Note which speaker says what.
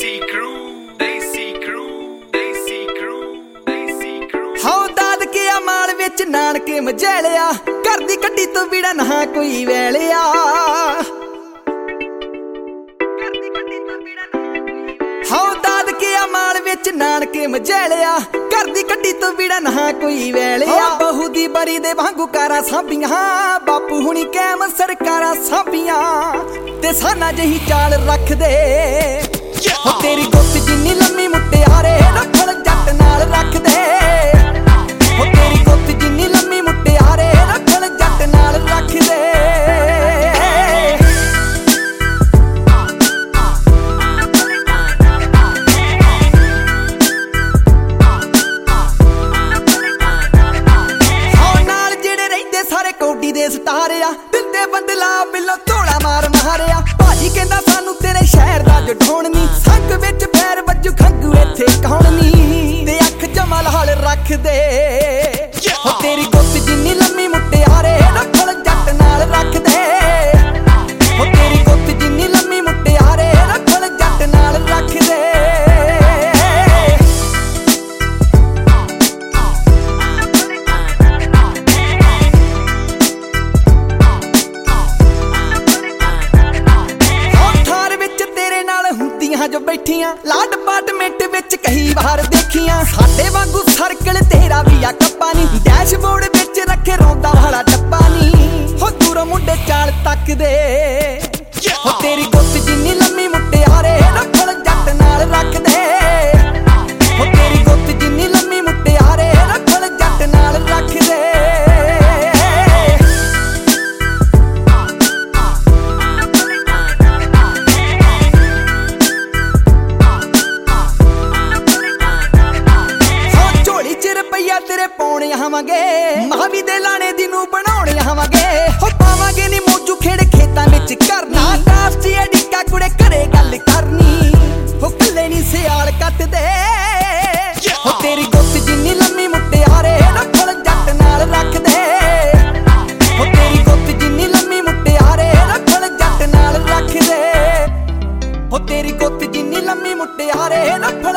Speaker 1: हाँ दादके माल विच नानके मझेलिया घर दी कड्डी तो बिना ना कोई वेलिया। हाँ दादके माल विच नानके मझेलिया घर दी कड्डी तो बिना ना कोई वेलिया। बहू दी बरी दे वांगू कारा सांभियां बापू हुणी कैम सरकारा सांभियां ते साना जही चाल रख दे। हो तेरी गुत्त जिन्नी लम्मी मुटियारे रखल जट नाल रख दे। हो तेरी गुत्त जिन्नी लम्मी मुटियारे रखल जट नाल रख दे। कौडी दे सतारिया दिंदे बंदला बिलो थोड़ा मार मारिया। भाजी कहंदा सानू तेरे शहर दा जठौण नी संग विच पैर बज्जू खंगू इत्थे कौन नी ते अख जमा लाल रख दे। हो तेरी गुत्त जिन्नी लम्मी मुटियारे रखल जट नाल रख दे। हो तेरी गुत्त जिन्नी लम्मी मुटियारे रखल जट नाल रख दे। जो बैठियां लाड अपार्टमेंट विच कई बार देखियां साडे वांगू सर्कल तेरा भी आ कप्पा नी डैशबोर्ड विच रखे रौंदा वाला डब्बा नी। हो दूरों मुंडे चाल तक दे। हो तेरी गुत्त जिन्नी लम्मी मुटियारे रखल जट नाल रख दे। हो तेरी गुत्त जिन्नी लम्मी मुटियारे रखल जट नाल रख दे। तेरे पौने आवांगे मावी दे लाने दी नूं बनाउणे आवांगे। हो पावांगे नी मौजू खेड़ खेतां विच करनी कास्टी अडिका कुड़े घरे गल करनी। हो कल्ले नी सियाल कट दे। हो तेरी गुत्त जिन्नी लम्मी मुटियारे रखल जट नाल रख दे। हो तेरी गुत्त जिन्नी लम्मी मुटियारे रखल जट नाल रख दे। हो तेरी गुत्त जिन्नी लम्मी मुटियारे